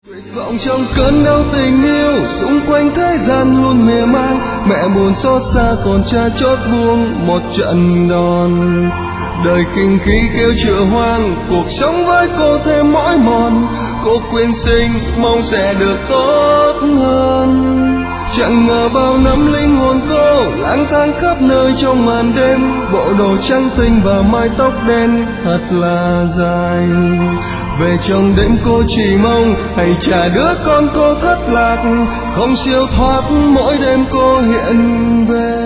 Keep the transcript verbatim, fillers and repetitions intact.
Tuyệt vọng trong cơn đau tình yêu, xung quanh thế gian luôn mỉa mai. Mẹ buồn xót xa còn cha chót buông một trận đòn. Đời khinh khí kêu chữa hoang, cuộc sống với cô thêm mỏi mòn. Cô quyên sinh mong sẽ được tốt hơn. Chẳng ngờ bao năm linh hồn cô lang thang khắp nơi trong màn đêm. Bộ đồ trắng tinh và mái tóc đen thật là dài. Về trong đêm cô chỉ mong hãy trả đứa con cô thất lạc, không siêu thoát mỗi đêm cô hiện về.